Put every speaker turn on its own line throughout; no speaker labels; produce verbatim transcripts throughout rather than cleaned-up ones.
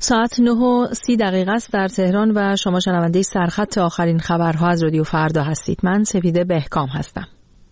ساعت نه و سی دقیقه است در تهران و شما شنونده سرخط آخرین خبرها از رادیو فردا هستید. من سپیده بهکام هستم.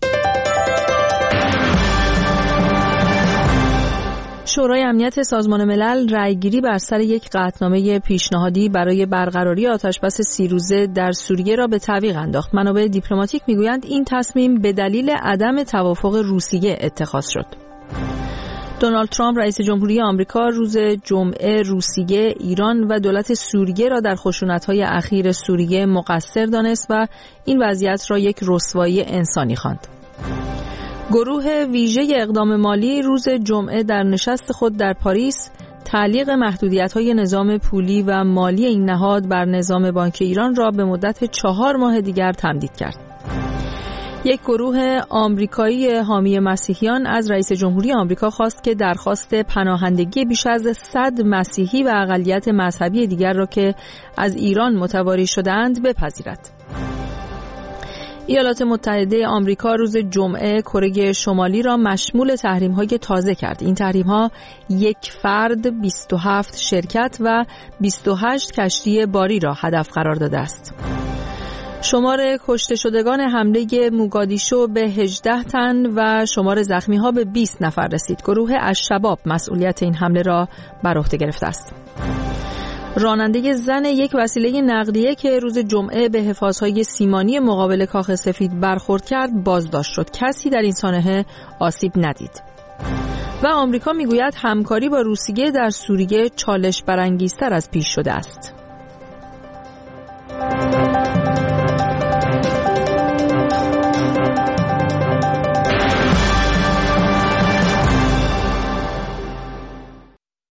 شورای امنیت سازمان ملل رأیگیری بر سر یک قطعنامه پیشنهادی برای برقراری آتشبس سی روزه در سوریه را به تعویق انداخت. منابع دیپلماتیک میگویند این تصمیم به دلیل عدم توافق روسیه اتخاذ شد. دونالد ترامپ رئیس جمهوری آمریکا روز جمعه روسیه، ایران و دولت سوریه را در خشونت‌های اخیر سوریه مقصر دانست و این وضعیت را یک رسوایی انسانی خواند. گروه ویژه اقدام مالی روز جمعه در نشست خود در پاریس تعلیق محدودیت‌های نظام پولی و مالی این نهاد بر نظام بانک ایران را به مدت چهار ماه دیگر تمدید کرد. یک گروه آمریکایی حامی مسیحیان از رئیس جمهوری آمریکا خواست که درخواست پناهندگی بیش از صد مسیحی و اقلیت مذهبی دیگر را که از ایران متواری شده‌اند بپذیرد. ایالات متحده آمریکا روز جمعه کره شمالی را مشمول تحریم‌های تازه کرد. این تحریم‌ها یک فرد، بیست و هفت شرکت و بیست و هشت کشتی باری را هدف قرار داده است. شمار کشته شدگان حمله موگادیشو به هجده تن و شمار زخمی‌ها به بیست نفر رسید. گروه الشباب مسئولیت این حمله را بر عهده گرفته است. راننده زن یک وسیله نقلیه که روز جمعه به حفاظهای سیمانی مقابل کاخ سفید برخورد کرد بازداشت شد. کسی در این سانحه آسیب ندید. و آمریکا میگوید همکاری با روسیه در سوریه چالش برانگیزتر از پیش شده است.